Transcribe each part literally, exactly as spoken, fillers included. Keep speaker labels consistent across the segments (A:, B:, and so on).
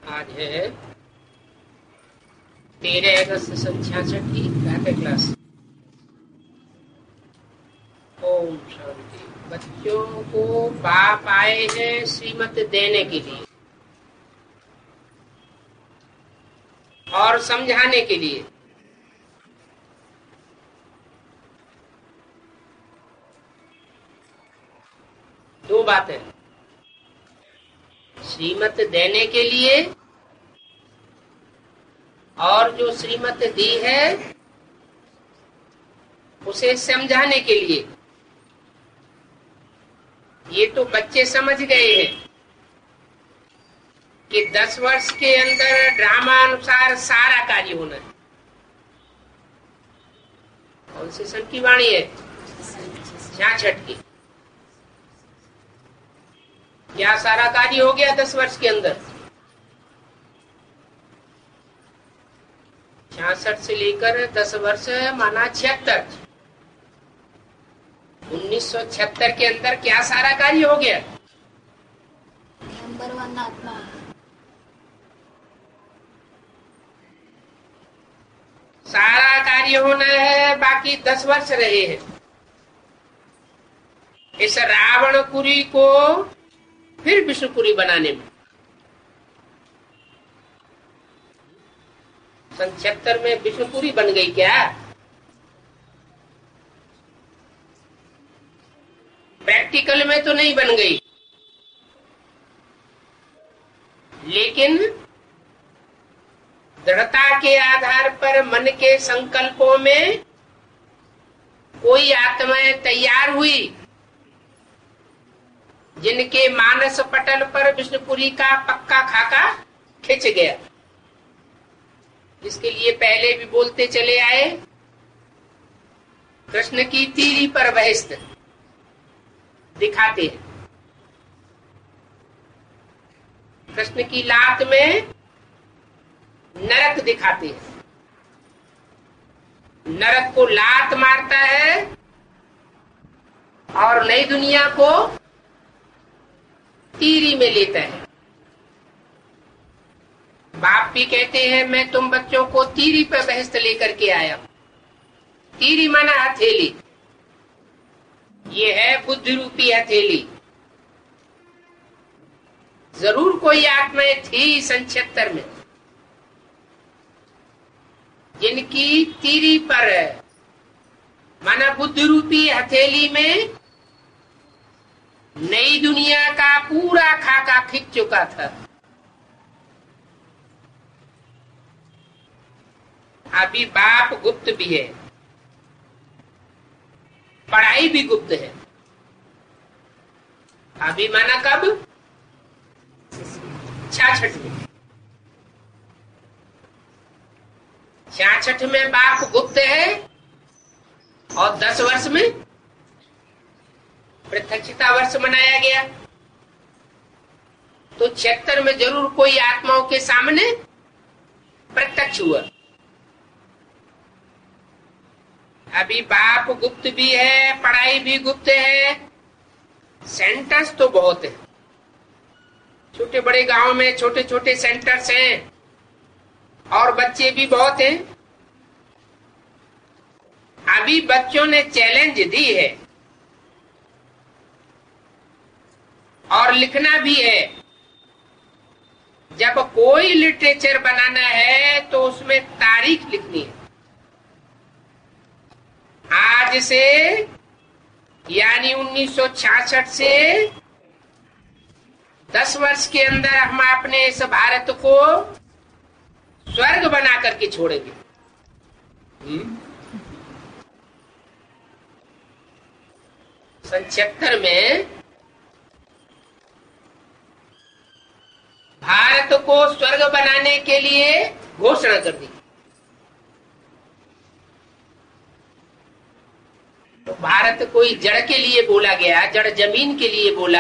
A: आज है तेरह अगस्त सन छियासठ की ग्यारहवीं क्लास। ओम शांति। बच्चों को बाप आए हैं श्रीमत देने के लिए और समझाने के लिए। दो बातें, श्रीमत देने के लिए और जो श्रीमत दी है उसे समझाने के लिए। ये तो बच्चे समझ गए हैं कि दस वर्ष के अंदर ड्रामा अनुसार सारा कार्य होना है। कौन से सन की वाणी है? छियासठ की। क्या सारा कार्य हो गया दस वर्ष के अंदर? छियासठ से लेकर दस वर्ष माना छिहत्तर। उन्नीस सौ छिहत्तर के अंदर क्या सारा कार्य हो गया?
B: नंबर वन आत्मा।
A: सारा कार्य होना है, बाकी दस वर्ष रहे हैं इस रावणपुरी को फिर विष्णुपुरी बनाने में। सन छिहत्तर में विष्णुपुरी बन गई क्या? प्रैक्टिकल में तो नहीं बन गई, लेकिन दृढ़ता के आधार पर मन के संकल्पों में कोई आत्माएं तैयार हुई जिनके मानस पटल पर विष्णुपुरी का पक्का खाका खिंच गया। जिसके लिए पहले भी बोलते चले आए, कृष्ण की तीरी पर बहिष्ठ दिखाते हैं, कृष्ण की लात में नरक दिखाते हैं। नरक को लात मारता है और नई दुनिया को तीरी में लेता है। बाप भी कहते हैं मैं तुम बच्चों को तीरी पर बहस लेकर के आया। तीरी माना हथेली, ये है बुद्धि रूपी हथेली। जरूर कोई आत्माएं थी सन छिहत्तर में जिनकी तीरी पर माना बुद्धि रूपी हथेली में नई दुनिया का पूरा खाका खिंच चुका था। अभी बाप गुप्त भी है, पढ़ाई भी गुप्त है। अभी माना कब? छियासठ में। छियासठ में बाप गुप्त है और दस वर्ष में प्रत्यक्षता वर्ष मनाया गया। तो छिहत्तर में जरूर कोई आत्माओं के सामने प्रत्यक्ष हुआ। अभी बाप गुप्त भी है, पढ़ाई भी गुप्त है, सेंटर्स तो बहुत है। छोटे बड़े गांव में छोटे छोटे सेंटर्स हैं और बच्चे भी बहुत हैं। अभी बच्चों ने चैलेंज दी है और लिखना भी है। जब कोई लिटरेचर बनाना है तो उसमें तारीख लिखनी है। आज से यानी उन्नीस सौ छियासठ से दस वर्ष के अंदर हम अपने इस भारत को स्वर्ग बना करके छोड़ेंगे। सन छिहत्तर में भारत को स्वर्ग बनाने के लिए घोषणा कर दी। तो भारत कोई जड़ के लिए बोला गया, जड़ जमीन के लिए बोला,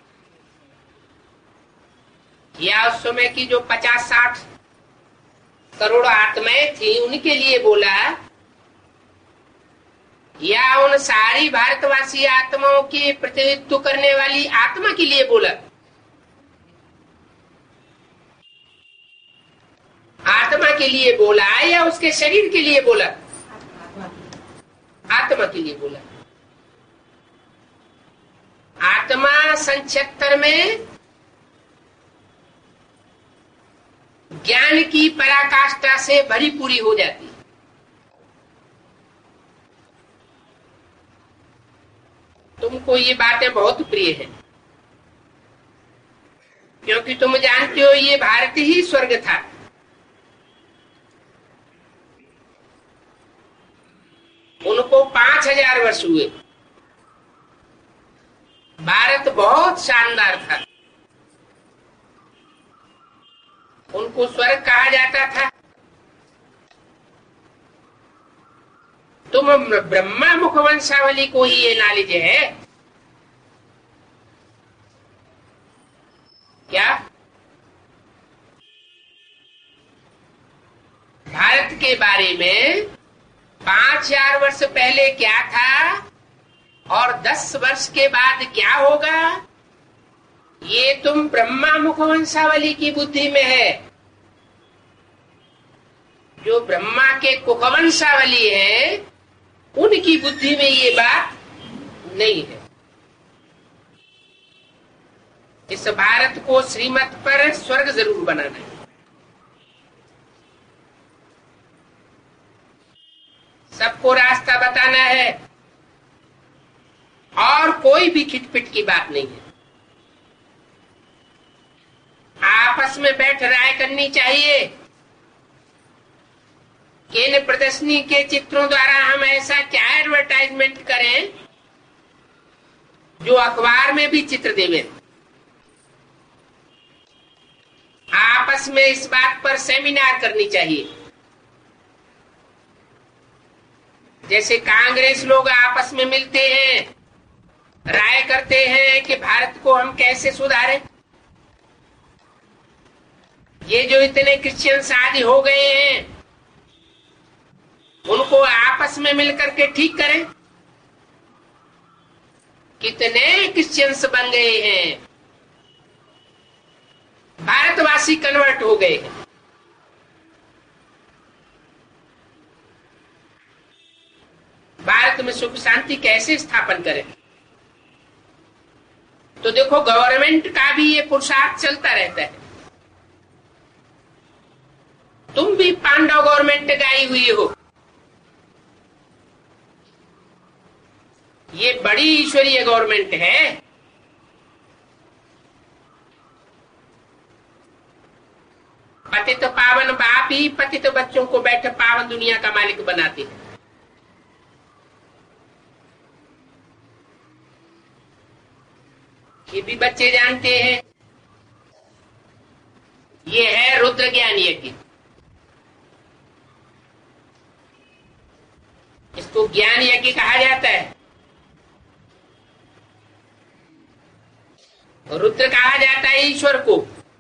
A: या उस समय की जो पचास साठ करोड़ आत्माएं थी उनके लिए बोला, या उन सारी भारतवासी आत्माओं की प्रतिनिधित्व करने वाली आत्मा के लिए बोला? के लिए बोला या उसके शरीर के लिए बोला? आत्मा के लिए बोला। आत्मा संक्षिप्तर में ज्ञान की पराकाष्ठा से भरी पूरी हो जाती है। तुमको ये बातें बहुत प्रिय हैं, क्योंकि तुम जानते हो ये भारत ही स्वर्ग था। उनको पांच हजार वर्ष हुए। भारत बहुत शानदार था, उनको स्वर्ग कहा जाता था। तुम ब्रह्मा मुखवंशावली को ही ये नॉलेज है क्या? भारत के बारे में पांच हजार वर्ष पहले क्या था और दस वर्ष के बाद क्या होगा, ये तुम ब्रह्मा मुखवंशावली की बुद्धि में है। जो ब्रह्मा के कुखवंशावली है उनकी बुद्धि में ये बात नहीं है। इस भारत को श्रीमत पर स्वर्ग जरूर बनाना है। सबको रास्ता बताना है और कोई भी खिटपिट की बात नहीं है। आपस में बैठ राय करनी चाहिए कि इन प्रदर्शनी के चित्रों द्वारा हम ऐसा क्या एडवर्टाइजमेंट करें जो अखबार में भी चित्र देवे। आपस में इस बात पर सेमिनार करनी चाहिए। जैसे कांग्रेस लोग आपस में मिलते हैं, राय करते हैं कि भारत को हम कैसे सुधारें। ये जो इतने क्रिश्चियंस आदि हो गए हैं उनको आपस में मिलकर के ठीक करें। कितने क्रिश्चियंस बन गए हैं, भारतवासी कन्वर्ट हो गए हैं। भारत में सुख शांति कैसे स्थापन करें? तो देखो गवर्नमेंट का भी ये पुरुषार्थ चलता रहता है। तुम भी पांडव गवर्नमेंट गाई हुई हो। ये बड़ी ईश्वरीय गवर्नमेंट है। पतित पावन बाप ही पतित बच्चों को बैठे पावन दुनिया का मालिक बनाते हैं। ये भी बच्चे जानते हैं। ये है रुद्र ज्ञान यज्ञ। इसको ज्ञान यज्ञ कहा जाता है। रुद्र कहा जाता है ईश्वर को।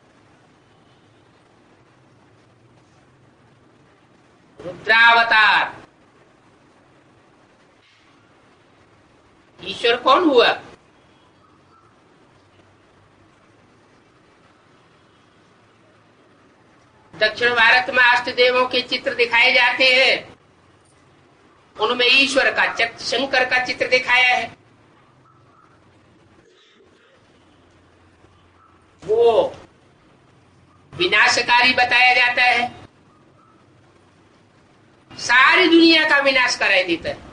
A: रुद्रावतार। ईश्वर कौन हुआ? दक्षिण भारत में अष्ट देवों के चित्र दिखाए जाते हैं, उनमें ईश्वर का चित्र, शंकर का चित्र दिखाया है। वो विनाशकारी बताया जाता है, सारी दुनिया का विनाश कराई देता है।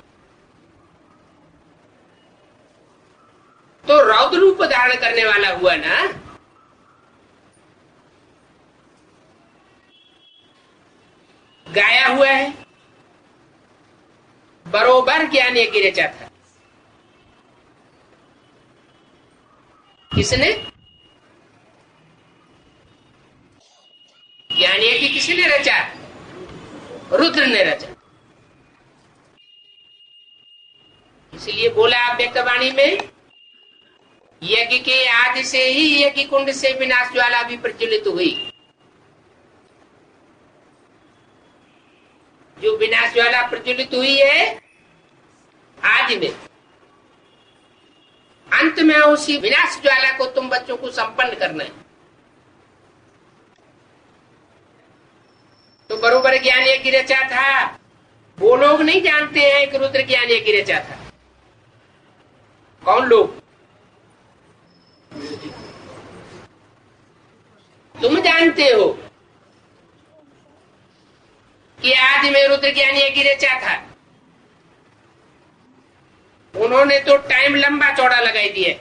A: तो रौद्र रूप धारण करने वाला हुआ ना। गाया हुआ है, बरोबर ज्ञान यज्ञ रचा था। किसने? ज्ञान यज्ञ किसने रचा? रुद्र ने रचा। इसलिए बोला व्यक्तवाणी में, यज्ञ के आदि से ही यज्ञ कुंड से विनाश ज्वाला भी प्रज्वलित हुई। जो विनाश ज्वाला प्रज्वलित हुई है आदि में, अंत में उसी विनाश ज्वाला को तुम बच्चों को संपन्न करना है। तो बरोबर अपर ज्ञान यज्ञ रचा था, वो लोग नहीं जानते हैं कि रुद्र ज्ञान यज्ञ रचा था। कौन लोग? तुम जानते हो कि आज में रुद्र ज्ञान यज्ञ रचा था। उन्होंने तो टाइम लंबा चौड़ा लगाई दिया।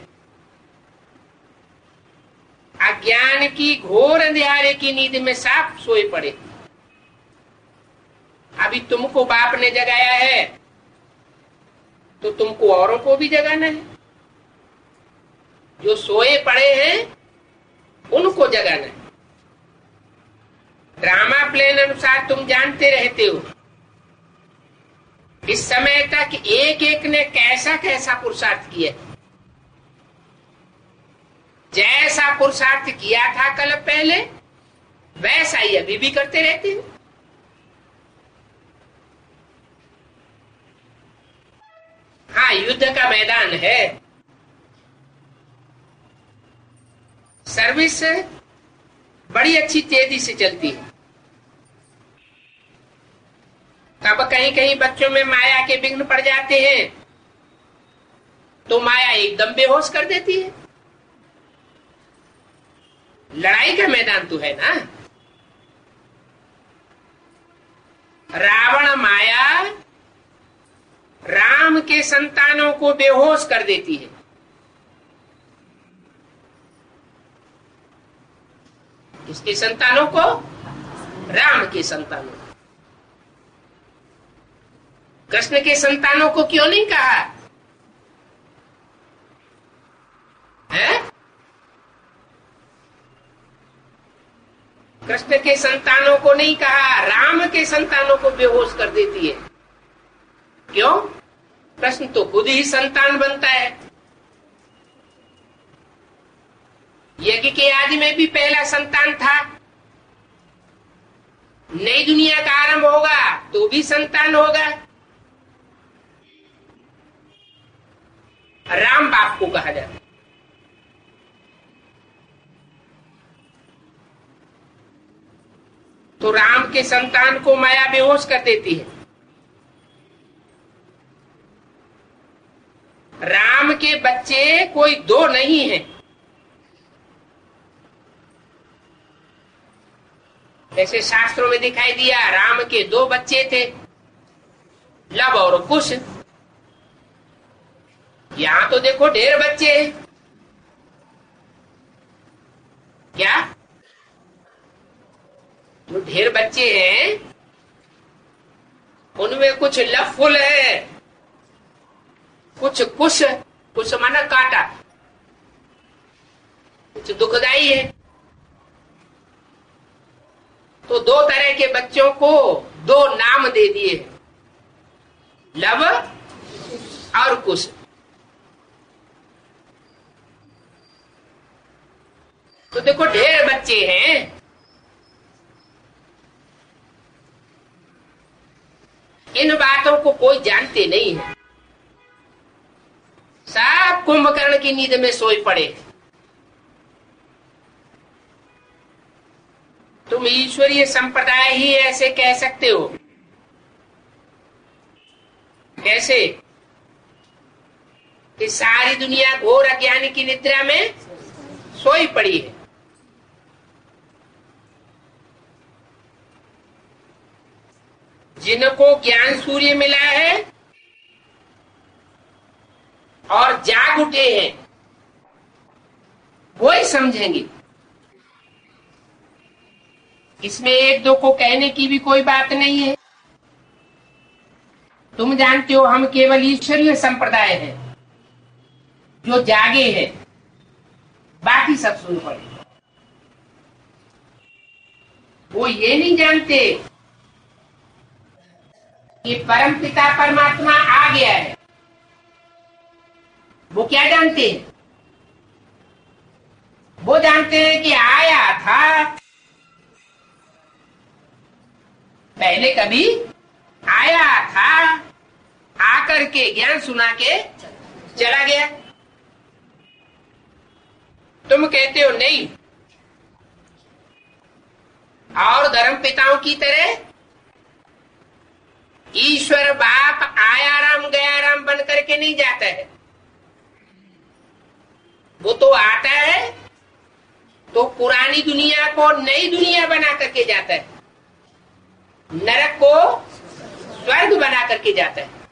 A: अज्ञान की घोर अंधियारे की नींद में साफ सोए पड़े। अभी तुमको बाप ने जगाया है तो तुमको औरों को भी जगाना है। जो सोए पड़े हैं उनको जगाना है। ड्रामा प्लान अनुसार तुम जानते रहते हो इस समय तक एक एक ने कैसा कैसा पुरुषार्थ किया। जैसा पुरुषार्थ किया था कल पहले वैसा ही अभी भी करते रहते हैं। हाँ, युद्ध का मैदान है। सर्विस बड़ी अच्छी तेजी से चलती है। तब कहीं कहीं बच्चों में माया के विघ्न पड़ जाते हैं तो माया एकदम बेहोश कर देती है। लड़ाई का मैदान तो है ना। रावण माया राम के संतानों को बेहोश कर देती है। किसके संतानों को? राम के संतानों को। कृष्ण के संतानों को क्यों नहीं कहा है? कृष्ण के संतानों को नहीं कहा, राम के संतानों को बेहोश कर देती है। क्यों? कृष्ण तो खुद ही संतान बनता है। यज्ञ के आदि में भी पहला संतान था। नई दुनिया का आरंभ होगा तो भी संतान होगा। राम बाप को कहा जाता है। तो राम के संतान को माया बेहोश कर देती है। राम के बच्चे कोई दो नहीं हैं। ऐसे शास्त्रों में दिखाई दिया राम के दो बच्चे थे, लव और कुश। यहां तो देखो ढेर बच्चे हैं। क्या? जो ढेर बच्चे हैं उनमें कुछ लवफुल है, कुछ कुश, कुछ माना काटा, कुछ दुखदाई है। तो दो तरह के बच्चों को दो नाम दे दिए, लव और कुश। तो देखो ढेर बच्चे हैं। इन बातों को कोई जानते नहीं है। सब कुंभकर्ण की नींद में सोए पड़े। तुम ईश्वरीय संप्रदाय ही ऐसे कह सकते हो। कैसे? कि सारी दुनिया घोर अज्ञानी की निद्रा में सोई पड़ी है। जिनको ज्ञान सूर्य मिला है और जाग उठे हैं वो ही समझेंगे। इसमें एक दो को कहने की भी कोई बात नहीं है। तुम जानते हो हम केवल ईश्वरीय संप्रदाय है जो जागे हैं, बाकी सब सुन पड़े। वो ये नहीं जानते कि परम पिता परमात्मा आ गया है। वो क्या जानते हैं? वो जानते हैं कि आया था, पहले कभी आया था, आकर के ज्ञान सुना के चला गया। तुम कहते हो नहीं, और धर्म पिताओं की तरह ईश्वर बाप आया राम गया राम बन करके नहीं जाता है। वो तो आता है तो पुरानी दुनिया को नई दुनिया बना करके जाता है, नरक को स्वर्ग बना करके जाता है।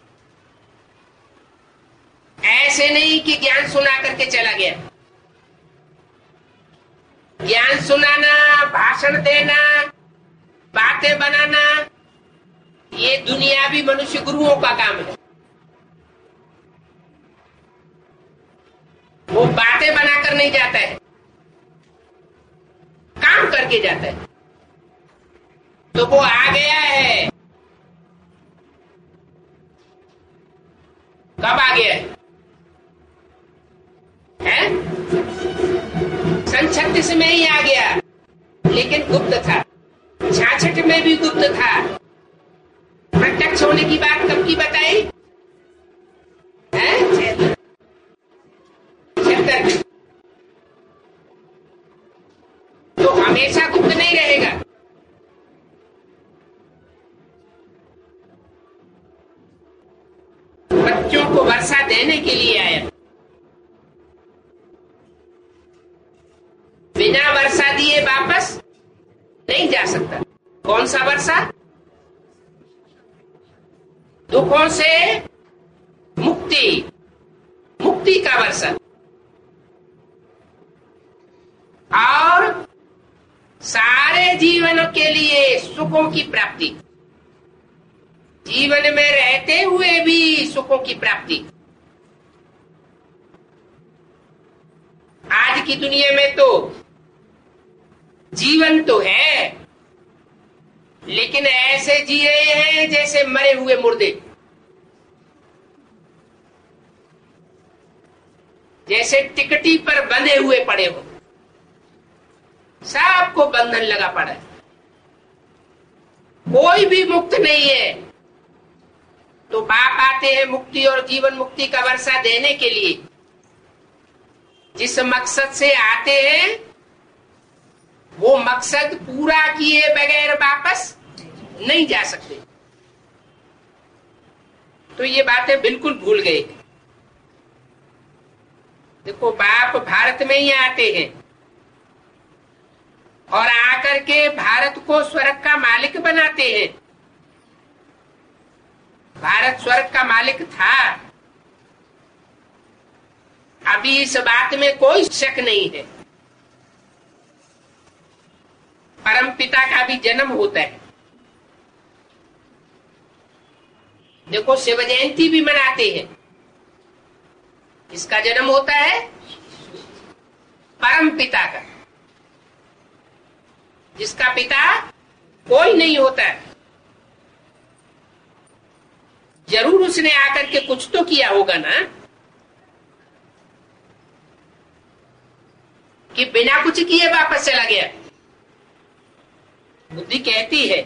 A: ऐसे नहीं कि ज्ञान सुना करके चला गया। ज्ञान सुनाना, भाषण देना, बातें बनाना, ये दुनियावी मनुष्य गुरुओं का काम है। वो बातें बनाकर नहीं जाता है, काम करके जाता है। तो वो आ गया है। कब आ गया है? है? सन छत्तीस में ही आ गया, लेकिन गुप्त था। छाछठ में भी गुप्त था। प्रत्यक्ष होने की बात कब की बताई है? छिहत्तर में। तो हमेशा गुप्त नहीं रहेगा। बच्चों को वर्षा देने के लिए आया। बिना वर्षा दिए वापस नहीं जा सकता। कौन सा वर्षा? दुखों से मुक्ति, मुक्ति का वर्षा और सारे जीवन के लिए सुखों की प्राप्ति, जीवन में रहते हुए भी सुखों की प्राप्ति। आज की दुनिया में तो जीवन तो है, लेकिन ऐसे जी रहे हैं जैसे मरे हुए मुर्दे, जैसे टिकटी पर बंधे हुए पड़े हो। सबको बंधन लगा पड़ा है, कोई भी मुक्त नहीं है। तो बाप आते हैं मुक्ति और जीवन मुक्ति का वर्षा देने के लिए। जिस मकसद से आते हैं वो मकसद पूरा किए बगैर वापस नहीं जा सकते। तो ये बातें बिल्कुल भूल गए। देखो, बाप भारत में ही आते हैं और आकर के भारत को स्वर्ग का मालिक बनाते हैं। भारत स्वर्ग का मालिक था, अभी इस बात में कोई शक नहीं है। परम पिता का भी जन्म होता है। देखो, शिव जयंती भी मनाते हैं। किसका जन्म होता है? परम पिता का, जिसका पिता कोई नहीं होता है। जरूर उसने आकर के कुछ तो किया होगा ना, कि बिना कुछ किए वापस चला गया। बुद्धि कहती है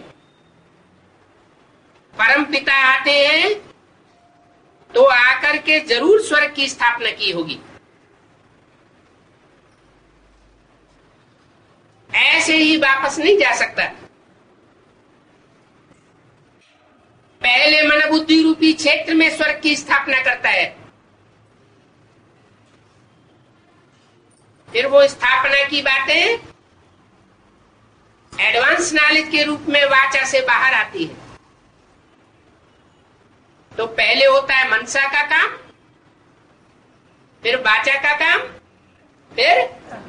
A: परम पिता आते हैं तो आकर के जरूर स्वर्ग की स्थापना की होगी। ऐसे ही वापस नहीं जा सकता। पहले मन बुद्धि रूपी क्षेत्र में स्वर्ग की स्थापना करता है, फिर वो स्थापना की बातें एडवांस नॉलेज के रूप में वाचा से बाहर आती है। तो पहले होता है मनसा का काम, फिर वाचा का काम, फिर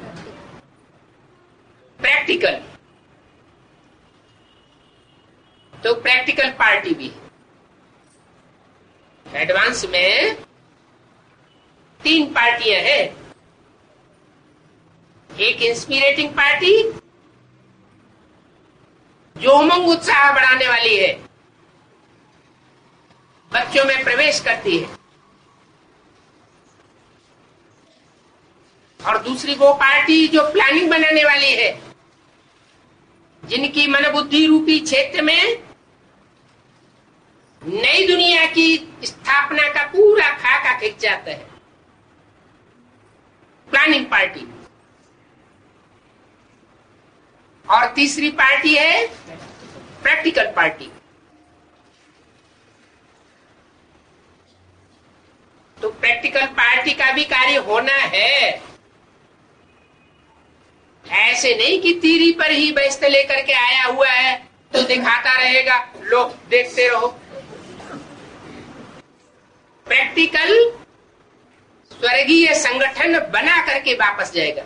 A: प्रैक्टिकल। तो प्रैक्टिकल पार्टी भी एडवांस में तीन पार्टियां हैं। एक इंस्पिरेटिंग पार्टी जो उमंग उत्साह बढ़ाने वाली है, बच्चों में प्रवेश करती है। और दूसरी वो पार्टी जो प्लानिंग बनाने वाली है, जिनकी मन बुद्धि रूपी क्षेत्र में नई दुनिया की स्थापना का पूरा खाका खिंच जाता है। Planning party. और तीसरी पार्टी है प्रैक्टिकल पार्टी, पार्टी का भी कार्य होना है। ऐसे नहीं कि तीरी पर ही बेइज्जती लेकर के आया हुआ है तो दिखाता रहेगा, लोग देखते रहो। प्रैक्टिकल स्वर्गीय संगठन बना करके वापस जाएगा।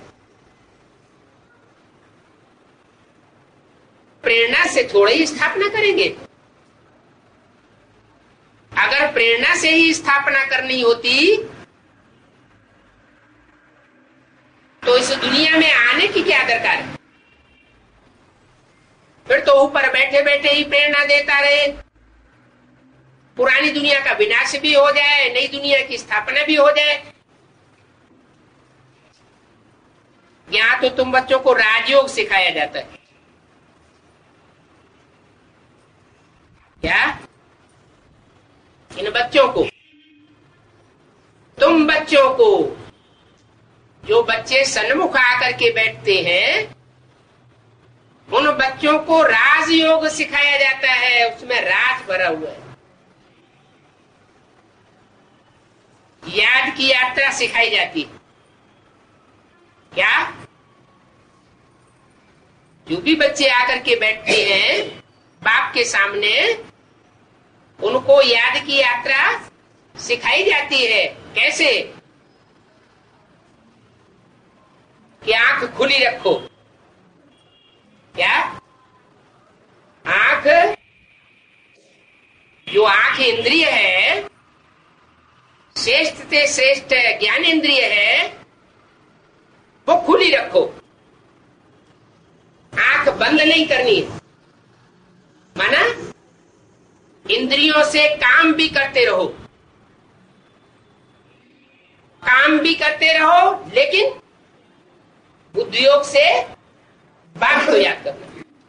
A: प्रेरणा से थोड़ी ही स्थापना करेंगे। अगर प्रेरणा से ही स्थापना करनी होती तो इस दुनिया में आने की क्या दरकार है? फिर तो ऊपर बैठे बैठे ही प्रेरणा देता रहे, पुरानी दुनिया का विनाश भी हो जाए, नई दुनिया की स्थापना भी हो जाए। यहां तो तुम बच्चों को राजयोग सिखाया जाता है। क्या? इन बच्चों को, तुम बच्चों को, जो बच्चे सन्मुख आकर के बैठते हैं उन बच्चों को राजयोग सिखाया जाता है। उसमें राज भरा हुआ है। याद की यात्रा सिखाई जाती है। क्या? जो भी बच्चे आकर के बैठते हैं बाप के सामने, उनको याद की यात्रा सिखाई जाती है। कैसे? कि आंख खुली रखो। क्या? आंख, जो आंख इंद्रिय है, श्रेष्ठ से श्रेष्ठ ज्ञान इंद्रिय है, वो खुली रखो। आंख बंद नहीं करनी है। माना इंद्रियों से काम भी करते रहो, काम भी करते रहो, लेकिन उद्योग से बात को याद करना।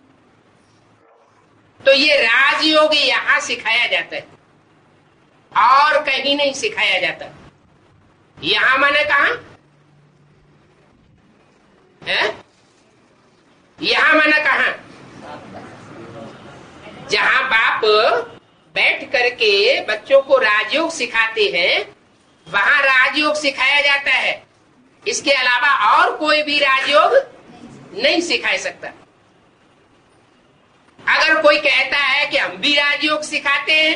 A: तो ये राजयोग यहां सिखाया जाता है और कहीं नहीं सिखाया जाता। यहां माने कहां है? यहां माना कहां? जहां बाप बैठ करके बच्चों को राजयोग सिखाते हैं, वहां राजयोग सिखाया जाता है। इसके अलावा और कोई भी राजयोग नहीं सिखा सकता। अगर कोई कहता है कि हम भी राजयोग सिखाते हैं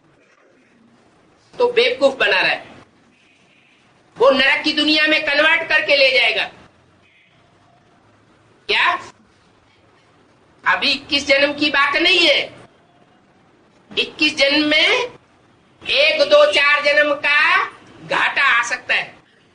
A: तो बेवकूफ बना रहा है। वो नरक की दुनिया में कन्वर्ट करके ले जाएगा। क्या? अभी इक्कीस जन्म की बात नहीं है। इक्कीस जन्म में एक दो चार जन्म का घाटा आ सकता है।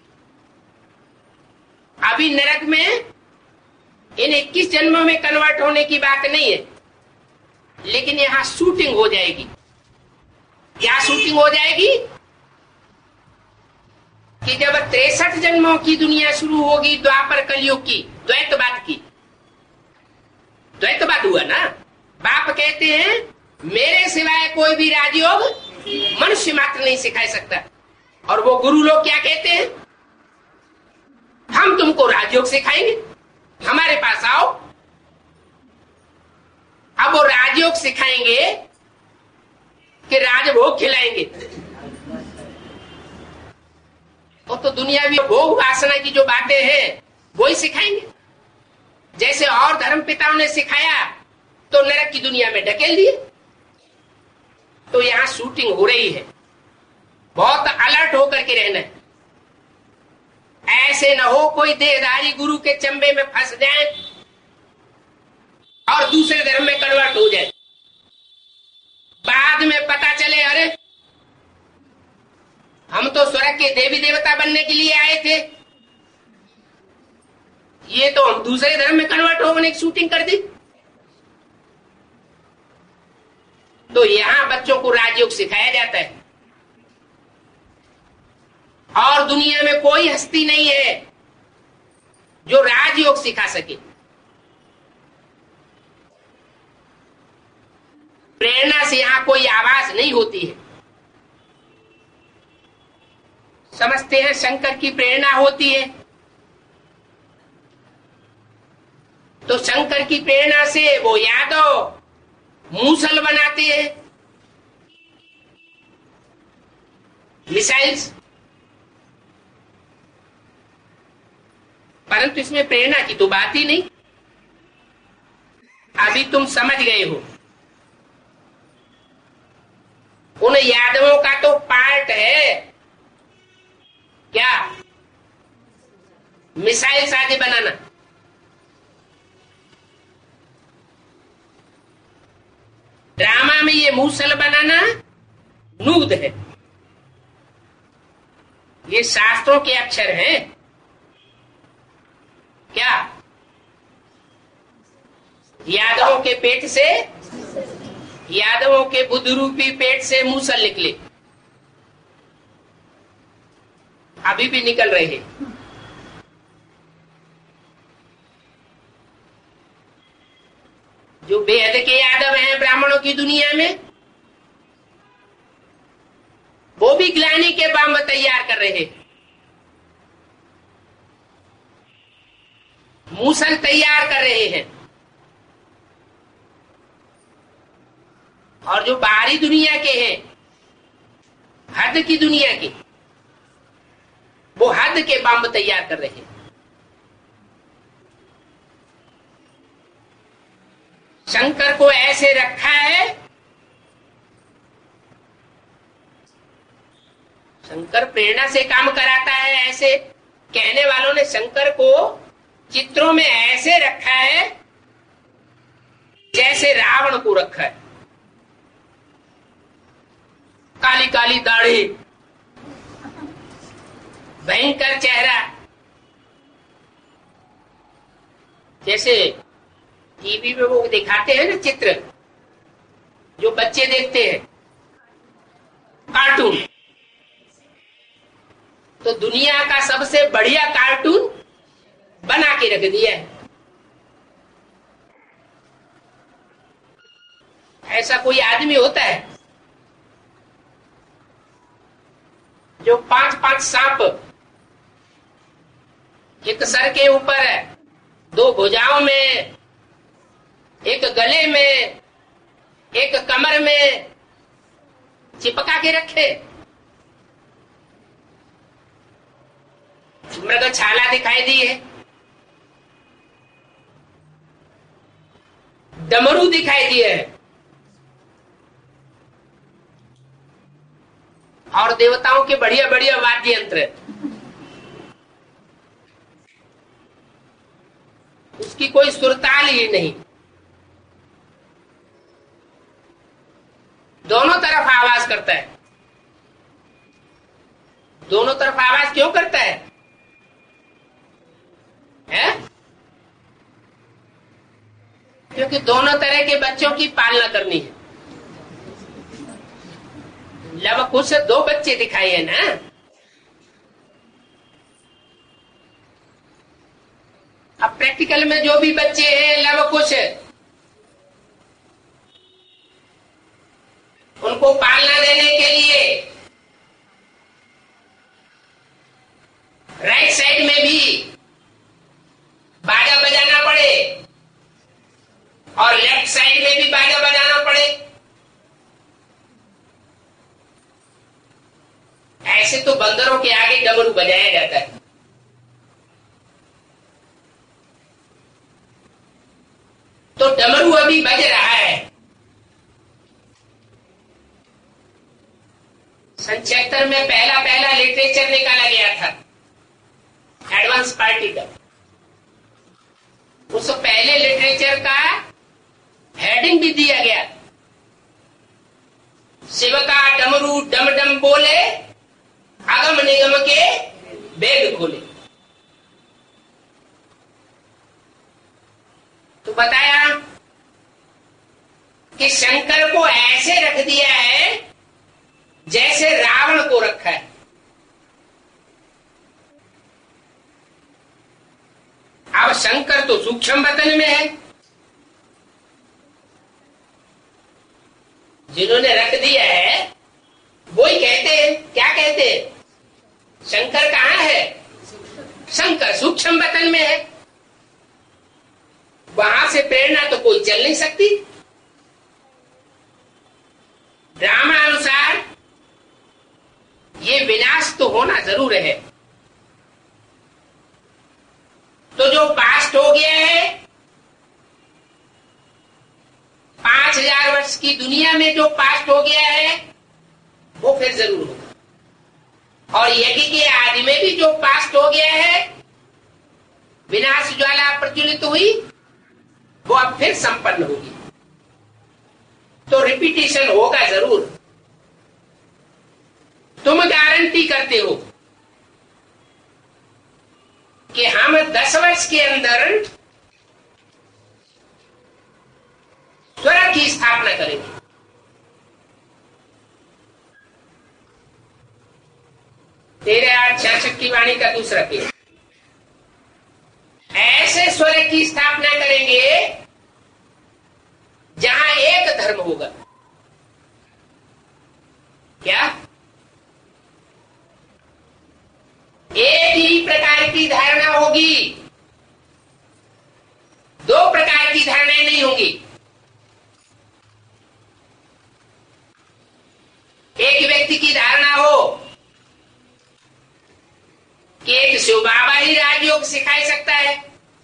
A: अभी नरक में इन इक्कीस जन्मों में कन्वर्ट होने की बात नहीं है, लेकिन यहां शूटिंग हो जाएगी। क्या शूटिंग हो जाएगी? कि जब तिरसठ जन्मों की दुनिया शुरू होगी, द्वापर कलयुग की, द्वैतवाद की, द्वैतवाद हुआ ना। बाप कहते हैं मेरे सिवाय कोई भी राजयोग मनुष्य मात्र नहीं सिखा सकता। और वो गुरु लोग क्या कहते हैं? हम तुमको राजयोग सिखाएंगे, हमारे पास आओ। अब वो राजयोग सिखाएंगे कि राजभोग खिलाएंगे। वो तो दुनियावी भोग वासना की जो बातें हैं वो ही सिखाएंगे। जैसे और धर्म पिताओं ने सिखाया तो नरक की दुनिया में ढकेल दिए। तो यहां शूटिंग हो रही है। बहुत अलर्ट होकर के रहना है। ऐसे न हो कोई देहधारी गुरु के चंबे में फंस जाए और दूसरे धर्म में कन्वर्ट हो जाए। बाद में पता चले अरे हम तो स्वर्ग के देवी देवता बनने के लिए आए थे, ये तो हम दूसरे धर्म में कन्वर्ट होने की शूटिंग कर दी। तो यहां बच्चों को राजयोग सिखाया जाता है। और दुनिया में कोई हस्ती नहीं है जो राजयोग सिखा सके। प्रेरणा से यहां कोई आवाज नहीं होती है। समझते हैं शंकर की प्रेरणा होती है, तो शंकर की प्रेरणा से वो यादव मूसल बनाते हैं, मिसाइल्स। परंतु इसमें प्रेरणा की तो बात ही नहीं। अभी तुम समझ गए हो, उन यादवों का तो पार्ट है क्या, मिसाइल साझे बनाना। ड्रामा में ये मूसल बनाना नूद है। ये शास्त्रों के अक्षर हैं क्या, यादवों के पेट से, यादवों के बुद्ध रूपी पेट से मूसल निकले, अभी भी निकल रहे हैं। जो बेहद के यादव हैं ब्राह्मणों की दुनिया में, वो भी ग्लानि के बम तैयार कर रहे हैं, मूसल तैयार कर रहे हैं। और जो बाहरी दुनिया के हैं, हद की दुनिया के, वो हद के बम तैयार कर रहे हैं। शंकर को ऐसे रखा है, शंकर प्रेरणा से काम कराता है। ऐसे कहने वालों ने शंकर को चित्रों में ऐसे रखा है जैसे रावण को रखा है। काली काली दाढ़ी, भयंकर चेहरा, जैसे टीवी में वो दिखाते हैं ना चित्र, जो बच्चे देखते हैं कार्टून, तो दुनिया का सबसे बढ़िया कार्टून बना के रख दिया है। ऐसा कोई आदमी होता है जो पांच पांच सांप एक सर के ऊपर है, दो भुजाओं में, एक गले में, एक कमर में चिपका के रखे। मृगछाला दिखाई दी है, डमरू दिखाई दिए है, और देवताओं के बढ़िया बढ़िया वाद्य यंत्र। उसकी कोई सुरताल ही नहीं, दोनों तरफ आवाज करता है। दोनों तरफ आवाज क्यों करता है, है? क्योंकि दोनों तरह के बच्चों की पालना करनी है। लव कुश दो बच्चे दिखाई है ना, अब प्रैक्टिकल में जो भी बच्चे हैं लव कुश, उनको पालना देने के लिए राइट साइड में भी बाजा बजाना पड़े और लेफ्ट साइड में भी बाजा बजाना पड़े। ऐसे तो बंदरों के आगे डमरू बजाया जाता है। तो डमरू अभी बज रहा है। सन छिहत्तर में पहला पहला लिटरेचर निकाला गया था एडवांस पार्टी का। उस पहले लिटरेचर का हेडिंग भी दिया गया, शिव का डमरू डम डम बोले, अगम निगम के वेद खोले। तो बताया कि शंकर को ऐसे रख दिया है जैसे रावण को रखा है। अब शंकर तो सूक्ष्म वतन में है, जिन्होंने रख दिया है वो ही कहते हैं, क्या कहते हैं, शंकर कहाँ है, शंकर सूक्ष्म वतन में है, वहां से प्रेरणा तो कोई चल नहीं सकती। ड्रामानुसार ये विनाश तो होना जरूर है, वर्ष की दुनिया में जो पास्ट हो गया है वो फिर जरूर होगा, और यज्ञ के आदि में भी जो पास्ट हो गया है, विनाश ज्वाला प्रज्वलित हुई, वो अब फिर संपन्न होगी। तो रिपीटेशन होगा जरूर। तुम गारंटी करते हो कि हम दस वर्ष के अंदर स्वर्ग की स्थापना करेंगे। तेरह आठ छियासठ की वाणी का दूसरा पेज। ऐसे स्वर्ग की स्थापना करेंगे जहां एक धर्म होगा। क्या? एक ही प्रकार की धारणा होगी, दो प्रकार की धारणाएं नहीं होंगी। एक व्यक्ति की धारणा हो कि एक शिव बाबा ही राजयोग सिखा सकता है,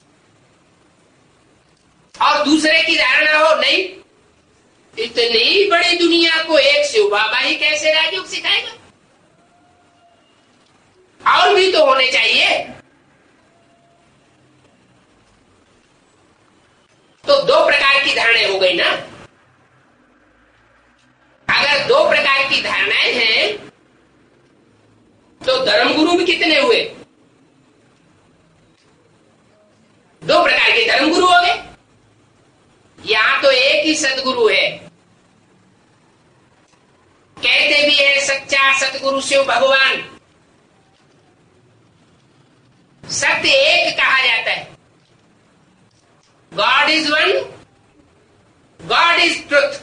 A: और दूसरे की धारणा हो नहीं, इतनी बड़ी दुनिया को एक शिव बाबा ही कैसे राजयोग सिखाएगा, और भी तो होने चाहिए। तो दो प्रकार की धारणाएं हो गई ना। अगर दो प्रकार की धारणाएं हैं तो धर्मगुरु भी कितने हुए? दो प्रकार के धर्मगुरु हो गए। यहां तो एक ही सदगुरु है। कहते भी है सच्चा सतगुरु शिव भगवान। सत्य एक कहा जाता है। God is one, God is truth.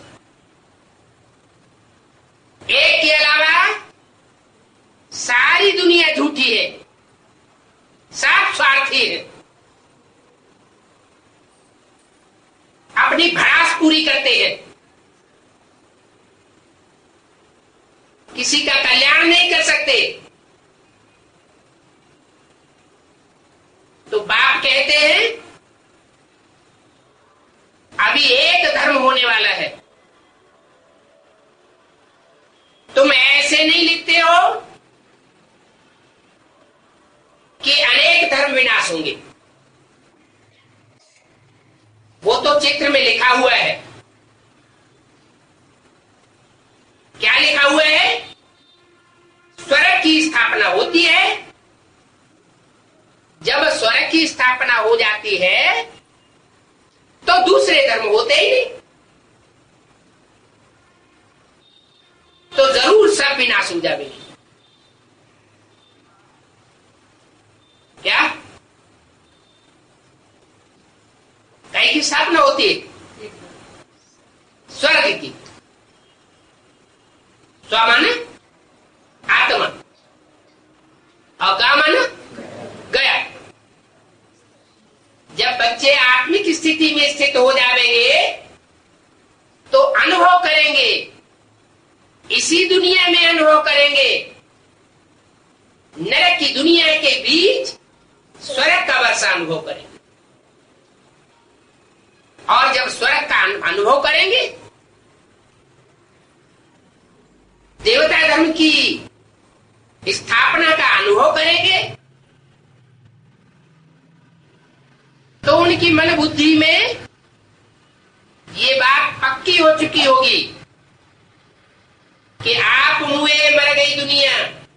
A: एक के अलावा सारी दुनिया झूठी है, साफ स्वार्थी है, अपनी भड़ास पूरी करते हैं, किसी का कल्याण नहीं कर सकते। तो बाप कहते हैं अभी एक धर्म होने वाला है। तुम ऐसे नहीं लिखते हो कि अनेक धर्म विनाश होंगे। वो तो चित्र में लिखा हुआ है। क्या लिखा हुआ है? स्वर्ग की स्थापना होती है। जब स्वर्ग की स्थापना हो जाती है तो दूसरे धर्म होते ही नहीं, तो जरूर सब विनाश हो जाएंगे। क्या? कहीं की स्थापना होती है? स्वर्ग की। स्व माने आत्मा, और गा माने गया। जब बच्चे आत्मिक स्थिति में स्थित हो जाएंगे तो अनुभव करेंगे, इसी दुनिया में अनुभव करेंगे। नरक की दुनिया के बीच स्वर्ग का वर्षा अनुभव करेंगे, और जब स्वर्ग का अनुभव करेंगे, देवता धर्म की स्थापना का अनुभव करेंगे, तो उनकी मन बुद्धि में ये बात पक्की हो चुकी होगी कि आप मुए मर गई दुनिया,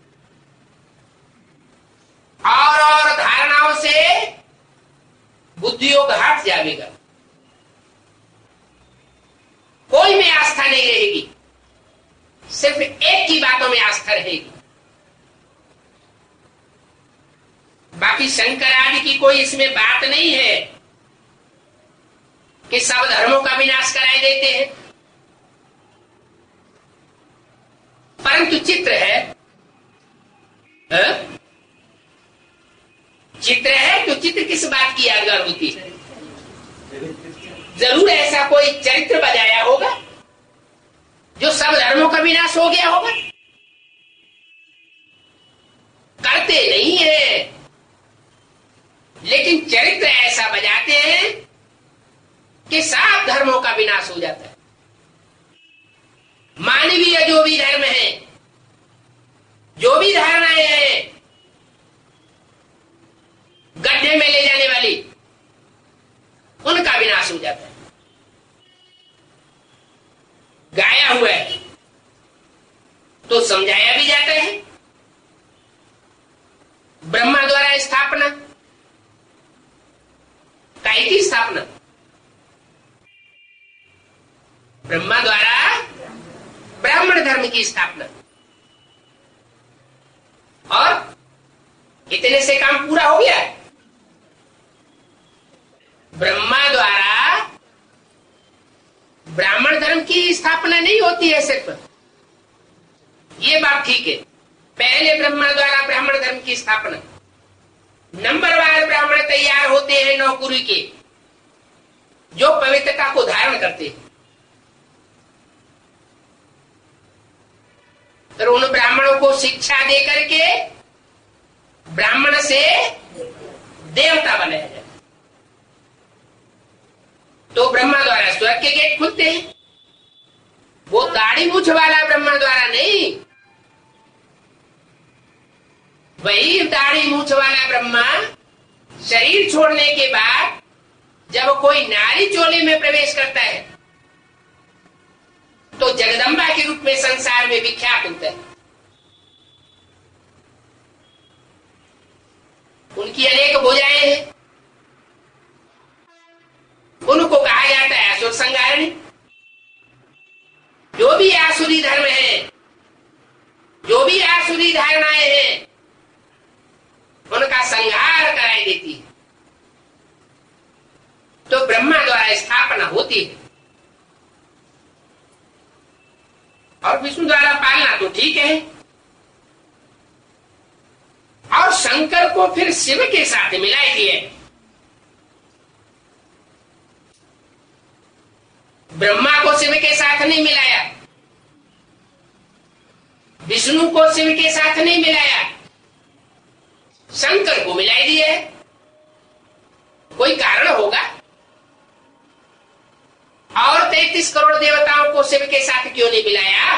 A: और और धारणाओं से बुद्धियों का हट जाएगा। कोई में आस्था नहीं रहेगी, सिर्फ एक की बातों में आस्था रहेगी। बाकी शंकर आदि की कोई इसमें बात नहीं है कि सब धर्मों का विनाश कराए देते हैं। परंतु चित्र है, है? चित्र है तो चित्र किस बात की यादगार होती है? जरूर ऐसा कोई चरित्र बजाया होगा जो सब धर्मों का विनाश हो गया होगा। करते नहीं है, लेकिन चरित्र ऐसा बजाते हैं कि सब धर्मों का विनाश हो जाता है। मानवीय जो भी धर्म है, जो भी धारणाएं हैं गड्ढे में ले जाने वाली, उनका विनाश हो जाता है। गाया हुआ है तो समझाया भी जाता है। ब्रह्मा द्वारा स्थापना, काय की स्थापना? ब्रह्मा द्वारा ब्राह्मण धर्म की स्थापना, और इतने से काम पूरा हो गया। ब्रह्मा द्वारा ब्राह्मण धर्म की स्थापना नहीं होती है सिर्फ, ये बात ठीक है। पहले ब्रह्मा द्वारा ब्राह्मण धर्म की स्थापना, नंबरवार ब्राह्मण तैयार होते हैं नौकरी के, जो पवित्रता को धारण करते हैं। फिर उन ब्राह्मणों को शिक्षा दे करके ब्राह्मण से देवता बनाया जाए। तो ब्रह्मा द्वारा स्वर्ग के गेट खुलते हैं। वो दाढ़ी मूछ वाला ब्रह्मा द्वारा नहीं, वही दाढ़ी मूछ वाला ब्रह्मा शरीर छोड़ने के बाद जब कोई नारी चोले में प्रवेश करता है तो जगदम्बा के रूप में संसार में विख्यात होता है। उनकी अनेक भुजाएं हैं, उनको कहा जाता है असुर संहारिणी। जो भी आसुरी धर्म है, जो भी आसुरी धारणाएं हैं, उनका संहार कराई देती है। तो ब्रह्मा द्वारा स्थापना होती है, और विष्णु द्वारा पालना तो ठीक है। और शंकर को फिर शिव के साथ मिलाई दिए। ब्रह्मा को शिव के साथ नहीं मिलाया, विष्णु को शिव के साथ नहीं मिलाया, शंकर को मिलाई दिए। कोई कारण होगा। और तैतीस करोड़ देवताओं को शिव के साथ क्यों नहीं मिलाया?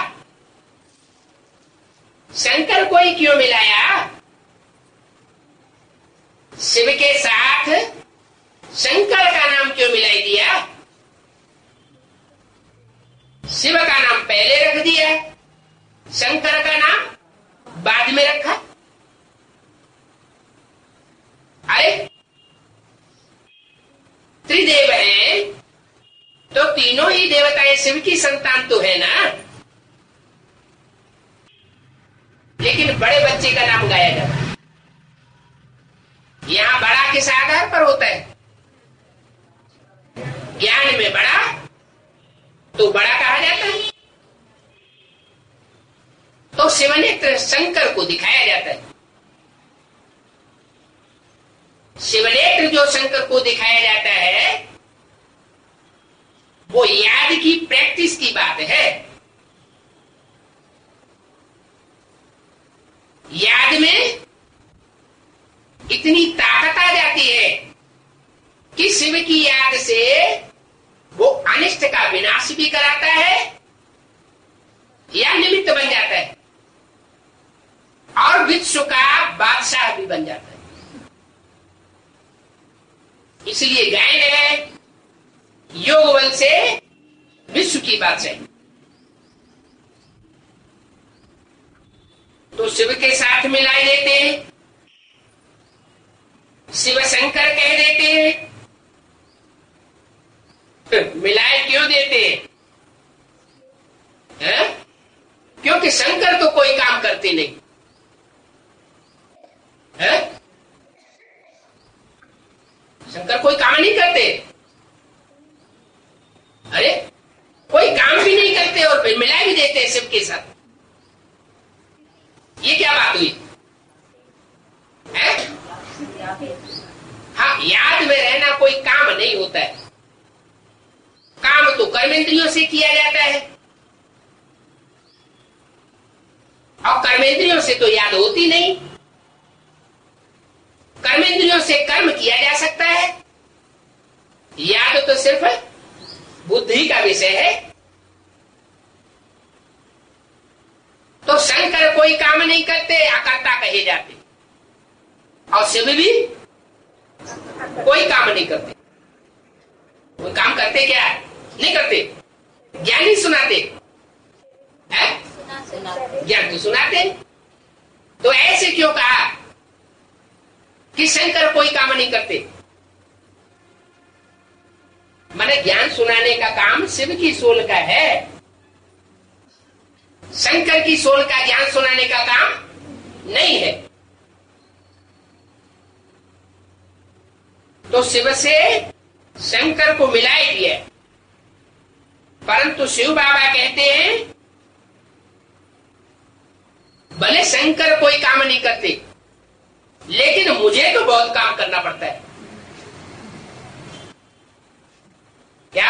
A: शंकर को ही क्यों मिलाया? शिव के साथ शंकर का नाम क्यों मिलाई दिया? शिव का नाम पहले रख दिया, शंकर का नाम बाद में रखा। अरे त्रिदेव हैं तो तीनों ही देवताएं शिव की संतान तो है ना। लेकिन बड़े बच्चे का नाम गाया जाता है। यहां बड़ा किस आधार पर होता है? ज्ञान में बड़ा तो बड़ा कहा जाता है। तो शिवनेत्र शंकर को दिखाया जाता है। शिवनेत्र जो शंकर को दिखाया जाता है वो याद की प्रैक्टिस की बात है। याद में इतनी ताकत आ जाती है कि शिव की याद से वो अनिष्ट का विनाश भी कराता है या निमित्त बन जाता है, और विश्व का बादशाह भी बन जाता है। इसलिए गायन है योग बल से विश्व की बादशाही। तो शिव के साथ मिलाए देते हैं, शिव शंकर कह देते हैं। मिलाए क्यों देते हैं? है? क्योंकि शंकर तो कोई काम करते नहीं है। शंकर कोई काम नहीं करते। अरे कोई काम भी नहीं करते और फिर मिला भी देते हैं शिव के साथ। ये क्या बात हुई है? हाँ, याद में रहना कोई काम नहीं होता है। काम तो कर्मेंद्रियों से किया जाता है, और कर्मेंद्रियों से तो याद होती नहीं। कर्मेंद्रियों से कर्म किया जा सकता है, याद तो सिर्फ बुद्धि का विषय है। कोई काम नहीं करते, अकर्ता कहे जाते। और शिव भी कोई काम नहीं करते। कोई काम करते क्या? नहीं करते। ज्ञान ही सुनाते हैं, ज्ञान तो सुनाते। तो ऐसे क्यों कहा कि शंकर कोई काम नहीं करते? माने ज्ञान सुनाने का काम शिव की सोल का है, शंकर की सोल का ज्ञान सुनाने का काम नहीं है। तो शिव से शंकर को मिलाए दिया। परंतु शिव बाबा कहते हैं भले शंकर कोई काम नहीं करते, लेकिन मुझे तो बहुत काम करना पड़ता है। क्या?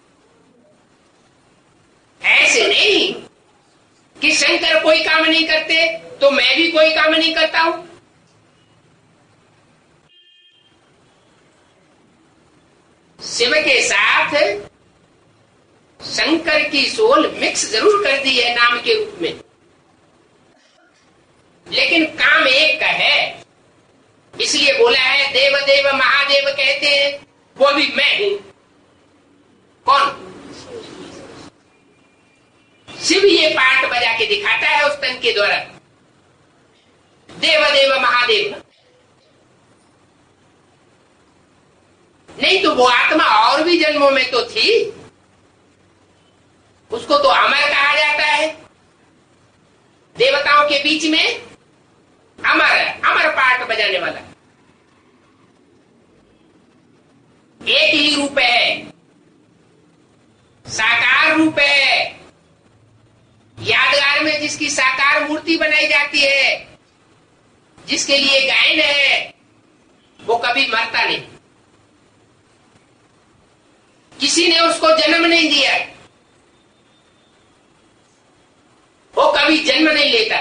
A: ऐसे नहीं कि शंकर कोई काम नहीं करते तो मैं भी कोई काम नहीं करता हूं। शिव के साथ शंकर की सोल मिक्स जरूर कर दी है नाम के रूप में, लेकिन काम एक का है। इसलिए बोला है देव देव महादेव कहते हैं, वो भी मैं हूं। कौन? शिव ये पार्ट बजा के दिखाता है उस तन के द्वारा, देव देव महादेव। नहीं तो वो आत्मा और भी जन्मों में तो थी, उसको तो अमर कहा जाता है। देवताओं के बीच में अमर अमर पार्ट बजाने वाला एक ही रूप है, साकार रूप है। यादगार में जिसकी साकार मूर्ति बनाई जाती है, जिसके लिए गायन है, वो कभी मरता नहीं। किसी ने उसको जन्म नहीं दिया, वो कभी जन्म नहीं लेता।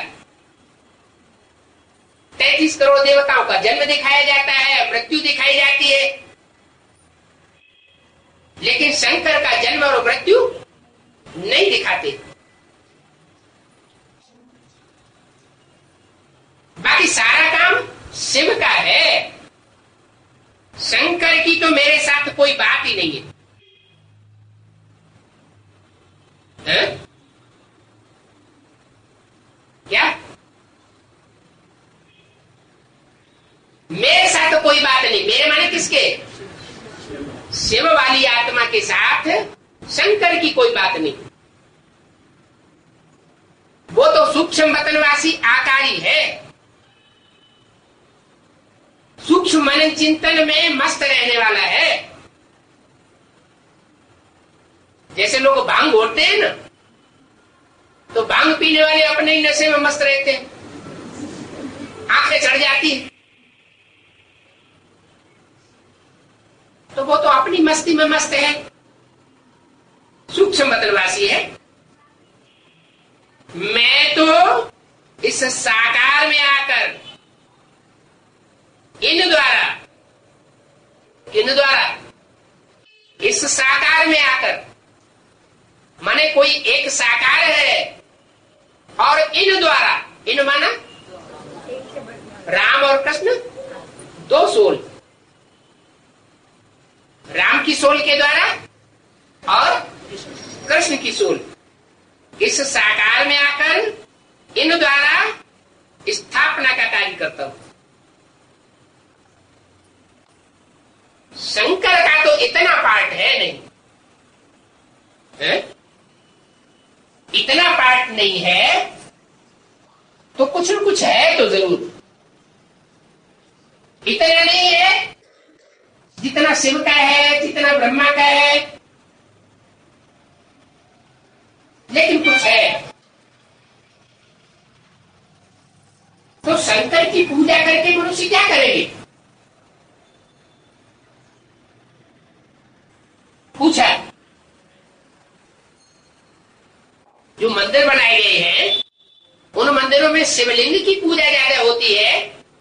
A: तैतीस करोड़ देवताओं का जन्म दिखाया जाता है, मृत्यु दिखाई जाती है, लेकिन शंकर का जन्म और मृत्यु नहीं दिखाते। बाकी सारा काम शिव का है। शंकर की तो मेरे साथ कोई बात ही नहीं है, है? क्या? मेरे साथ तो कोई बात नहीं। मेरे माने किसके? शिव वाली आत्मा के साथ शंकर की कोई बात नहीं। वो तो सूक्ष्म वतनवासी आकारी है, सूक्ष्म मनन चिंतन में मस्त रहने वाला है। जैसे लोग भांग घोटते हैं ना, तो भांग पीने वाले अपने ही नशे में मस्त रहते हैं, आंखें चढ़ जाती है, तो वो तो अपनी मस्ती में मस्त है, सूक्ष्म वतनवासी है। मैं तो इस साकार में आकर इन द्वारा किन द्वारा इस साकार में आकर, माने कोई एक साकार है और इन द्वारा, इन माना राम और कृष्ण, दो सोल, राम की सोल के द्वारा और कृष्ण की सोल, इस साकार में आकर इन द्वारा स्थापना का कार्य करता हूं। शंकर का तो इतना पार्ट है नहीं है? इतना पार्ट नहीं है तो कुछ न कुछ है तो जरूर। इतना नहीं है जितना शिव का है, जितना ब्रह्मा का है, लेकिन कुछ है। तो शंकर की पूजा करके मनुष्य क्या करेंगे? पूछा। जो मंदिर बनाए गए हैं, उन मंदिरों में शिवलिंग की पूजा ज्यादा होती है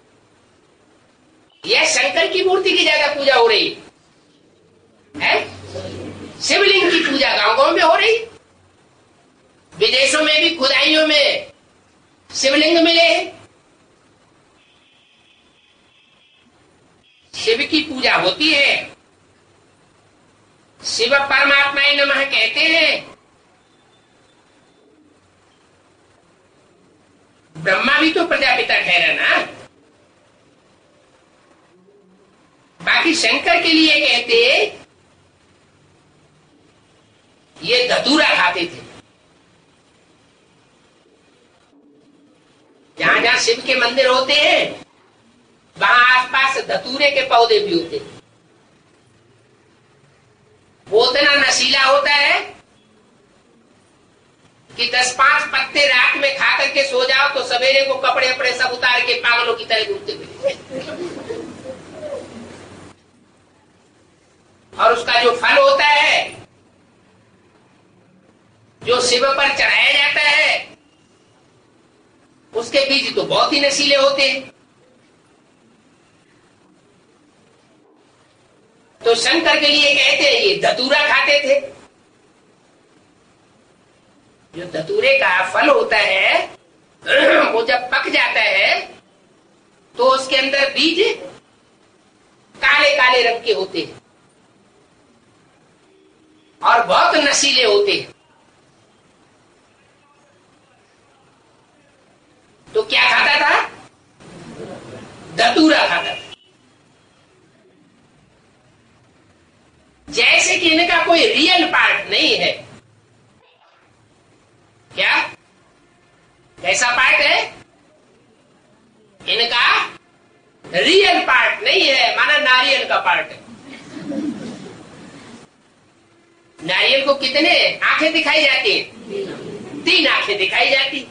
A: या शंकर की मूर्ति की ज्यादा पूजा हो रही है? शिवलिंग की पूजा गांव गांव में हो रही। विदेशों में भी खुदाइयों में शिवलिंग मिले, शिव की पूजा होती है, शिव परमात्मा नमः कहते हैं। ब्रह्मा भी तो प्रजापिता ठहरा ना। बाकी शंकर के लिए कहते ये धतूरा खाते थे। जहां जहां शिव के मंदिर होते हैं वहां आसपास धतूरे के पौधे भी होते हैं। वो इतना नशीला होता है कि दस पांच पत्ते रात में खा करके सो जाओ तो सवेरे को कपड़े अपड़े सब उतार के पागलों की तरह घूमते हुए। और उसका जो फल होता है जो शिव पर चढ़ाया जाता है उसके बीज तो बहुत ही नशीले होते हैं। तो शंकर के लिए कहते हैं ये धतूरा खाते थे। जो धतूरे का फल होता है वो जब पक जाता है तो उसके अंदर बीज काले काले रंग के होते हैं और बहुत नशीले होते हैं। तो क्या खाता था? धतूरा खाता था। जैसे कि इनका कोई रियल पार्ट नहीं है। क्या कैसा पार्ट है? इनका रियल पार्ट नहीं है, माना नारियल का पार्ट है। नारियल को कितने आंखें दिखाई जाती हैं? तीन आंखें दिखाई जाती।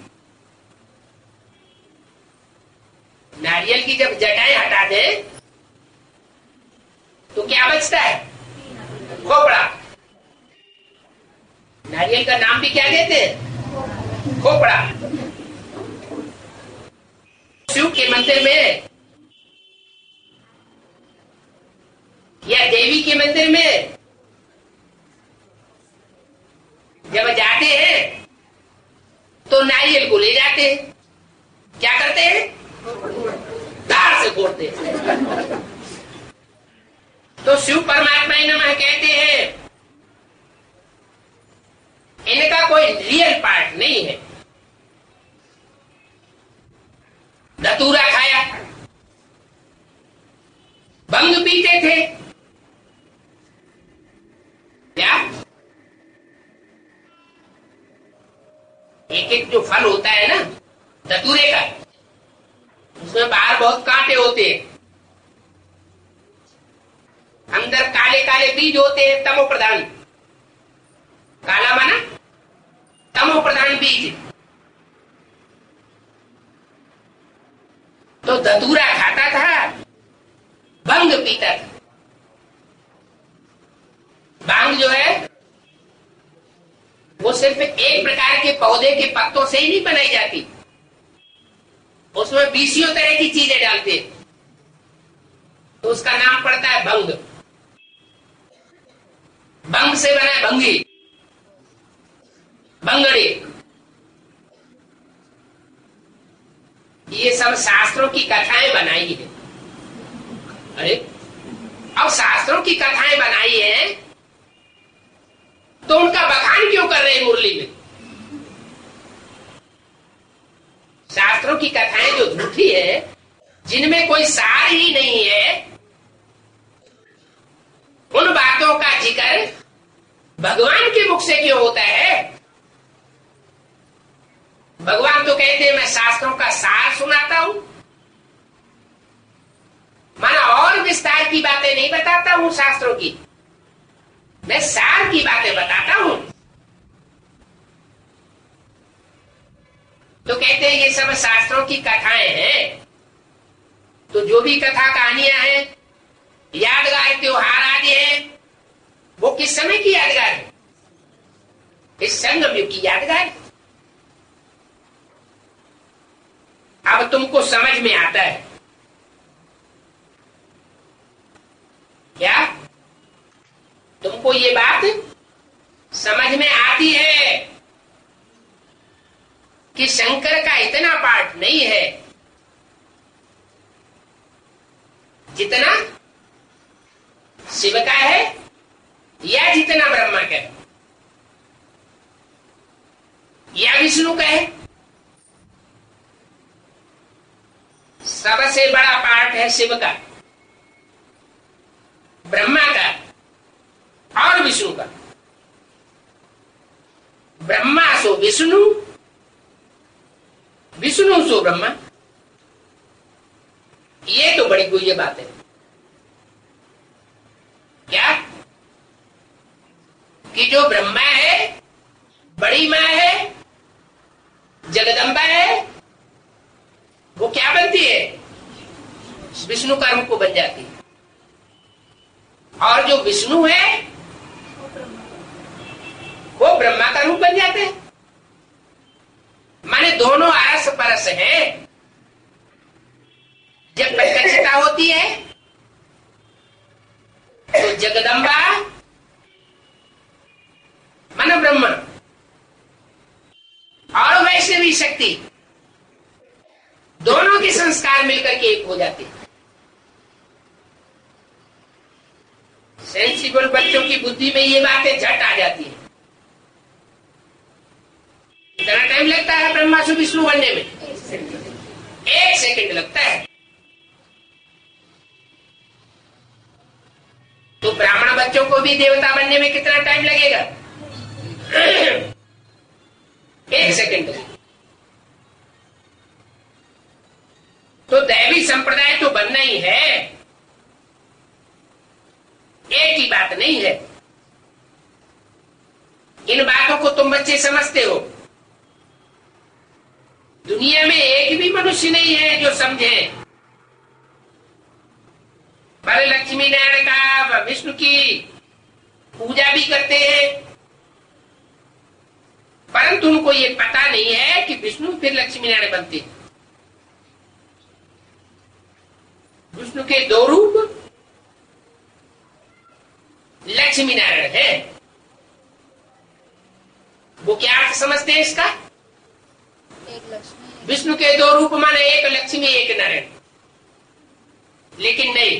A: नारियल की जब जटाएं हटा दे तो क्या बचता है? खोपड़ा। नारियल का नाम भी क्या देते हैं? खोपड़ा। शिव के मंदिर में या देवी के मंदिर में जब जाते हैं तो नारियल को ले जाते हैं। क्या करते हैं? धार से फोड़ते हैं। तो शिव परमात्मा नमः कहते हैं इनका कोई रियल पार्ट नहीं है। धतूरा खाया, भंग पीते थे। क्या एक एक जो फल होता है ना धतूरे का, उसमें बाहर बहुत कांटे होते हैं, अंदर काले काले बीज होते हैं, तमो प्रधान। काला माना तमो प्रधान बीज। तो धतूरा खाता था, भंग पीता था। भांग जो है वो सिर्फ एक प्रकार के पौधे के पत्तों से ही नहीं बनाई जाती, उसमें बीसियों तरह की चीजें डालते, तो उसका नाम पड़ता है भंग। भंग से बना है भंगी, भंगड़े। ये सब शास्त्रों की कथाएं बनाई है। अरे अब शास्त्रों की कथाएं बनाई है तो उनका बखान क्यों कर रहे हैं मुरली में? शास्त्रों की कथाएं जो झूठी है, जिनमें कोई सार ही नहीं है, उन बातों का जिक्र भगवान के मुख से क्यों होता है? भगवान तो कहते हैं मैं शास्त्रों का सार सुनाता हूं, माना और विस्तार की बातें नहीं बताता हूं शास्त्रों की, मैं सार की बातें बताता हूं। तो कहते हैं ये सब शास्त्रों की कथाएं हैं। तो जो भी कथा कहानियां हैं, यादगार त्योहार आदि हैं, वो किस समय की यादगार है? इस संगम युग की यादगार। अब तुमको समझ में आता है क्या? तुमको ये बात समझ में आती है कि शंकर का इतना पार्ट नहीं है जितना शिव का है या जितना ब्रह्मा का है या विष्णु का है। सबसे बड़ा पार्ट है शिव का, ब्रह्मा का और विष्णु का। ब्रह्मा सो विष्णु, विष्णु सो ब्रह्मा। ये तो बड़ी गुह्य बात है। क्या कि जो ब्रह्मा है, बड़ी मां है, जगदम्बा है, वो क्या बनती है? विष्णु का रूप बन जाती है। और जो विष्णु है वो ब्रह्मा का रूप बन जाते हैं। माने दोनों आरस परस हैं। जब प्रत्यक्षता होती है तो जगदम्बा मानो ब्रह्मा और वैष्णवी शक्ति दोनों के संस्कार मिलकर के एक हो जाते हैं। सेंसिबल बच्चों की बुद्धि में ये बातें झट आ जाती है। कितना टाइम लगता है ब्रह्मा से विष्णु बनने में? एक सेकंड लगता है। तो ब्राह्मण बच्चों को भी देवता बनने में कितना टाइम लगेगा? एक सेकंड। तो दैवी संप्रदाय तो बनना ही है, एक ही बात नहीं है। इन बातों को तुम बच्चे समझते हो। दुनिया में एक भी मनुष्य नहीं है जो समझे। पर लक्ष्मी नारायण का, विष्णु की पूजा भी करते हैं, परंतु उनको ये पता नहीं है कि विष्णु फिर लक्ष्मी नारायण बनते हैं। विष्णु के दो रूप लक्ष्मी नारायण है। वो क्या अर्थ समझते हैं इसका?
B: एक लक्ष्मी,
A: विष्णु के दो रूप माने एक लक्ष्मी एक नारायण। लेकिन नहीं,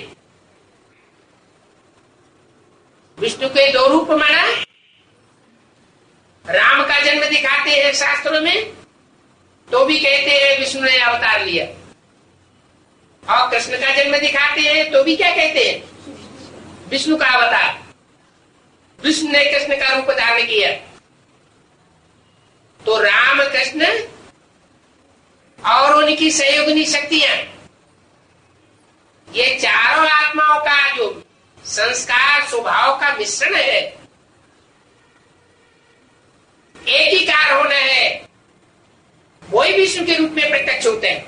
A: विष्णु के दो रूप माना राम का जन्म दिखाते हैं शास्त्रों में, तो भी कहते हैं विष्णु ने अवतार लिया। और कृष्ण का जन्म दिखाते हैं तो भी क्या कहते हैं? विष्णु का अवतार। विष्णु ने कृष्ण का रूप धारण किया। तो राम, कृष्ण और उनकी सहयोगिनी शक्तियां, ये चारों आत्माओं का जो संस्कार स्वभाव का मिश्रण है, एक ही कार होना है, वही विष्णु के रूप में प्रत्यक्ष होते हैं।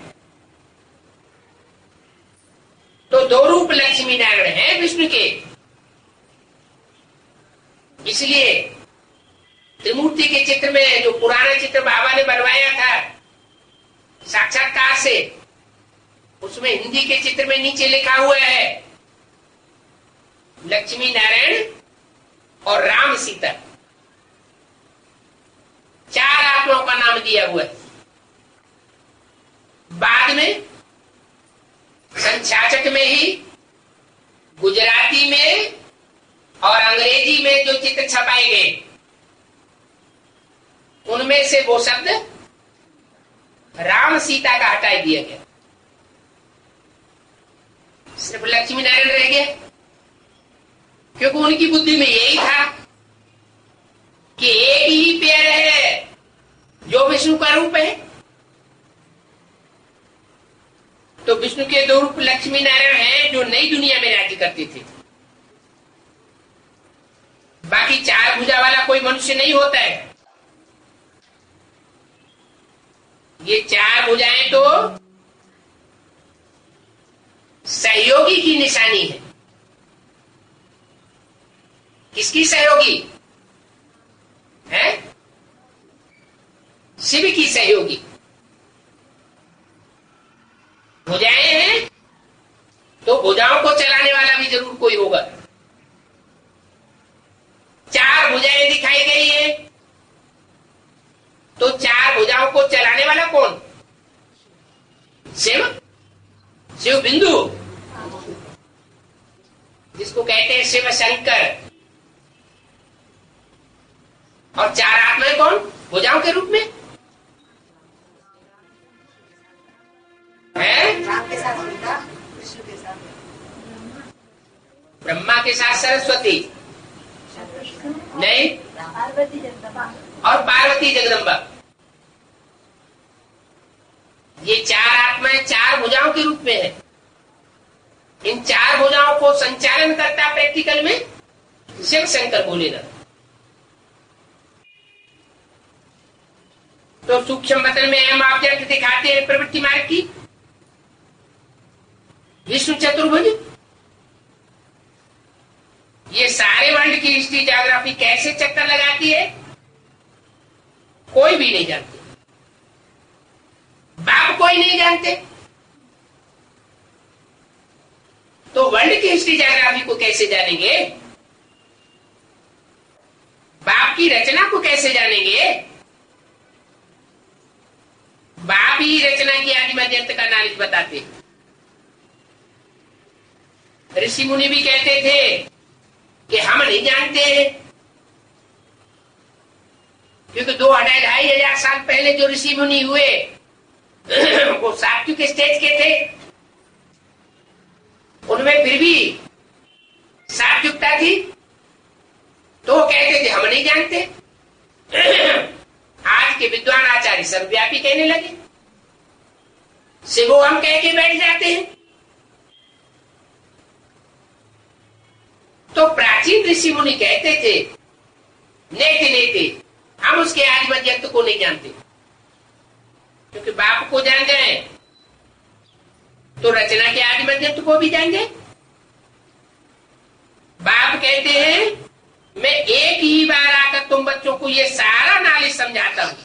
A: तो दो रूप लक्ष्मी नारायण है विष्णु के। इसलिए त्रिमूर्ति के चित्र में जो पुराना चित्र बाबा ने बनवाया था साक्षात्कार से, उसमें हिंदी के चित्र में नीचे लिखा हुआ है लक्ष्मी नारायण और राम सीता, चार आत्माओं का नाम दिया हुआ है। बाद में संचाचक में ही गुजराती में और अंग्रेजी में जो चित्र छपाए गए, उनमें से वो शब्द राम सीता का हटा दिया गया, सिर्फ लक्ष्मी नारायण रह गया। क्योंकि उनकी बुद्धि में यही था कि एक ही पेड़ है जो विष्णु का रूप है। तो विष्णु के दो रूप लक्ष्मी नारायण हैं जो नई दुनिया में राज्य करते थे। बाकी चार भुजा वाला कोई मनुष्य नहीं होता है। ये चार भुजाएं तो सहयोगी की निशानी है। किसकी सहयोगी है? शिव की सहयोगी। भुजाएं हैं तो भुजाओं को चलाने वाला भी जरूर कोई होगा। चार भुजाएं दिखाई गई है तो चार भुजाओं को चलाने कौन? शिव, शिव बिंदु, जिसको कहते हैं शिव शंकर। और चार आत्माएं कौन? भुजाओं के रूप में है। ब्रह्मा के साथ सरस्वती नहीं, और पार्वती जगदम्बा। ये चार आत्माएं चार भुजाओं के रूप में है। इन चार भुजाओं को संचालन करता प्रैक्टिकल में शिव शंकर बोलेगा। तो सूक्ष्म वतन में अहम ऑब्जेक्ट दिखाते हैं प्रवृत्ति मार्ग की विष्णु चतुर्भुज। ये सारे वर्ल्ड की हिस्ट्री ज्योग्राफी कैसे चक्कर लगाती है कोई भी नहीं जानते, बाप कोई नहीं जानते। तो वर्ल्ड की हिस्ट्री ज्योग्राफी को कैसे जानेंगे? बाप की रचना को कैसे जानेंगे? बाप ही रचना की आदि मध्यंत का नॉलेज बताते। ऋषि मुनि भी कहते थे कि हम नहीं जानते हैं, क्योंकि दो अढ़ाई ढाई हजार साल पहले जो ऋषि मुनि हुए वो सात्विक स्टेज के थे, उनमें फिर भी सात्विकता थी, तो वो कहते थे हम नहीं जानते। आज के विद्वान आचार्य सर्वव्यापी कहने लगे, शिवो हम कह के बैठ जाते हैं। तो प्राचीन ऋषि मुनि कहते थे नेति नेति, हम उसके आदि मध्यंत को नहीं जानते, क्योंकि बाप को जान गए तो रचना के आदि मध्यंत को भी जान गए। बाप कहते हैं मैं एक ही बार आकर तुम बच्चों को ये सारा नॉलेज समझाता हूं।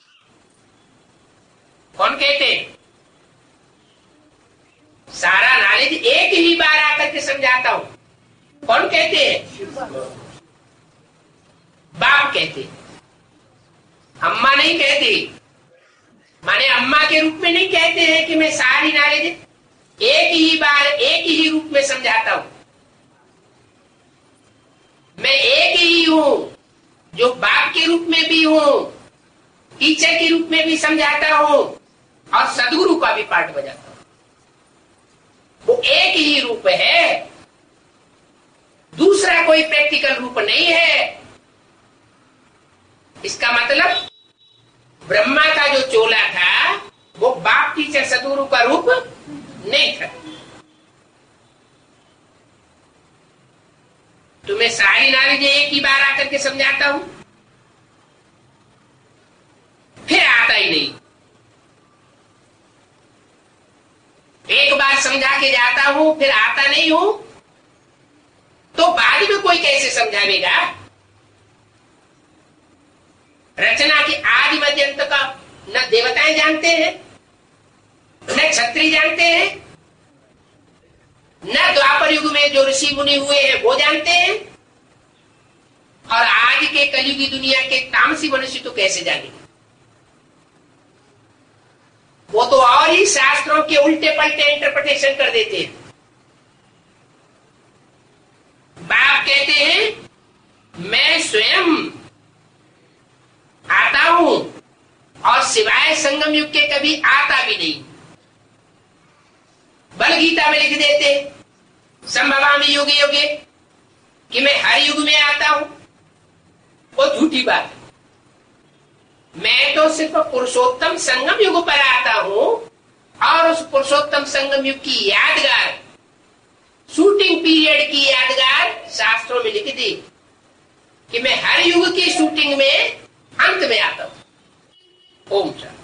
A: कौन कहते हैं? सारा नॉलेज एक ही बार आकर के समझाता हूं। कौन कहते हैं? बाप कहते। अम्मा नहीं कहती, माने अम्मा के रूप में नहीं कहते हैं कि मैं सारी नॉलेज एक ही बार एक ही रूप में समझाता हूं। मैं एक ही हूं जो बाप के रूप में भी हूं, टीचर के रूप में भी समझाता हूं और सदगुरु का भी पार्ट बजाता हूं। वो एक ही रूप है, दूसरा कोई प्रैक्टिकल रूप नहीं है। इसका मतलब ब्रह्मा का जो चोला था वो बाप टीचर सदगुरु का रूप नहीं था। तुम्हें सारी नॉलेज एक ही बार आकर के समझाता हूं, फिर आता ही नहीं। एक बार समझा के जाता हूं फिर आता नहीं हूं, तो बाद में कोई कैसे समझावेगा? रचना के आदि मध्यंत का न देवताएं जानते हैं, न क्षत्रिय जानते हैं, न द्वापर युग में जो ऋषि मुनि हुए हैं वो जानते हैं, और आज के कलयुगी दुनिया के तामसी मनुष्य तो कैसे जानेंगे? वो तो और ही शास्त्रों के उल्टे पलटे इंटरप्रिटेशन कर देते हैं। बाप कहते हैं मैं स्वयं आता हूं और सिवाय संगम युग के कभी आता भी नहीं। बल गीता में लिख देते संभवामि युगे युगे कि मैं हर युग में आता हूं, वो झूठी बात है। मैं तो सिर्फ पुरुषोत्तम संगम युग पर आता हूं और उस पुरुषोत्तम संगम युग की यादगार, शूटिंग पीरियड की यादगार शास्त्रों में लिख दी कि मैं हर युग की शूटिंग में अंत में आता हूं। ओम शांति।